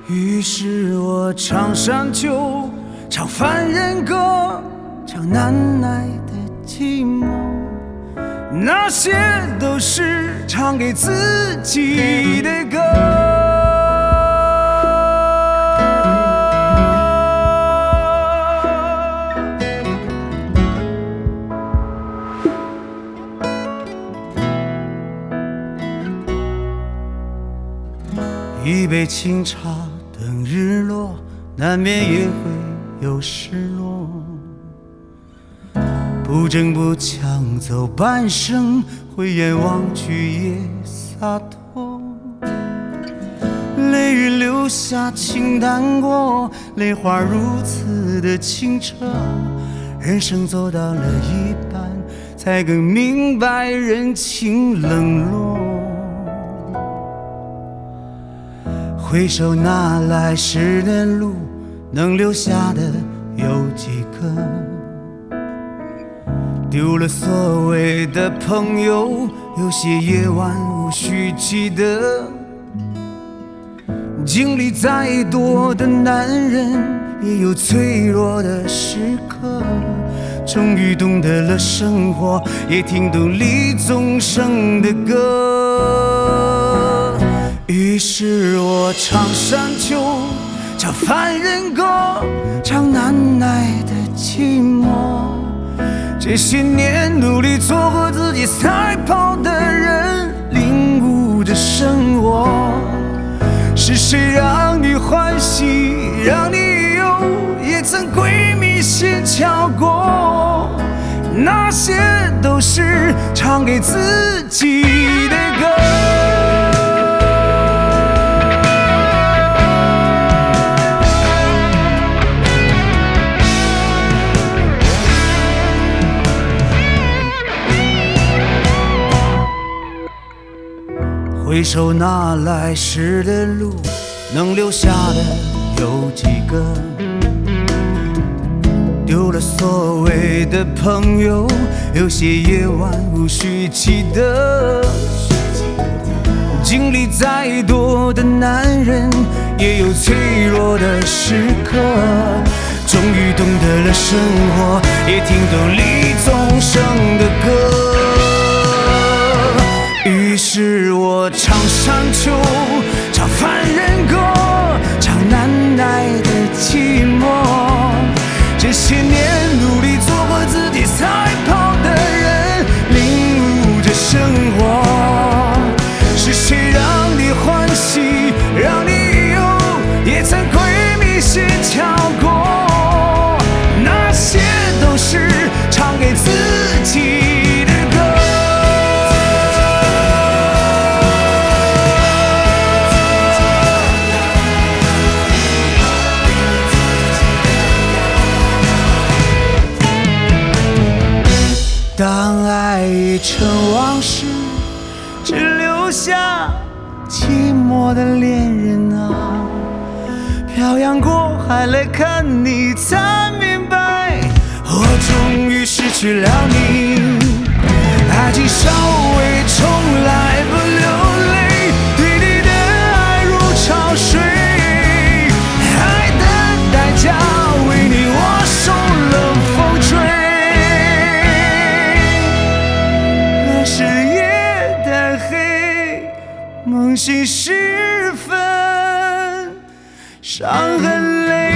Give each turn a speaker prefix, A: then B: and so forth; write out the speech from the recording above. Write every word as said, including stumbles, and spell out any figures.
A: 于是我唱山丘，唱凡人歌，唱难耐的寂寞，那些都是唱给自己的歌。一杯清茶等日落，难免也会有失落。不争不抢走半生，回眼望去也洒脱。泪雨流下清淡过，泪花如此的清澈。人生走到了一半，才更明白人情冷落。回首那来时的路，能留下的有几个？丢了所谓的朋友，有些夜晚无需记得。经历再多的男人，也有脆弱的时刻。终于懂得了生活，也听懂李宗盛的歌。于是我唱山丘，唱凡人歌，唱难耐的寂寞。这些年努力做过自己赛跑的人，领悟着生活。是谁让你欢喜，让你忧，也曾鬼迷心窍过。那些都是唱给自己的歌。回首那来时的路，能留下的有几个？丢了所谓的朋友，有些夜晚无需记得。经历再多的男人，也有脆弱的时刻。终于懂得了生活，也听懂李宗盛的歌。于是我唱山丘，唱凡人歌，唱难耐的寂寞。这些年努力做过自己赛跑的人，领悟着生活。是谁让你欢喜，让你忧，也曾鬼迷心窍过。那些都是唱给自己的歌。当爱已成往事，只留下寂寞的恋人啊。漂洋过海来看你，才明白我终于失去了你。爱情稍微从来不流泪，对你的爱如潮水。爱的代价为你我受了风吹。是夜的黑，梦醒时分，伤痕累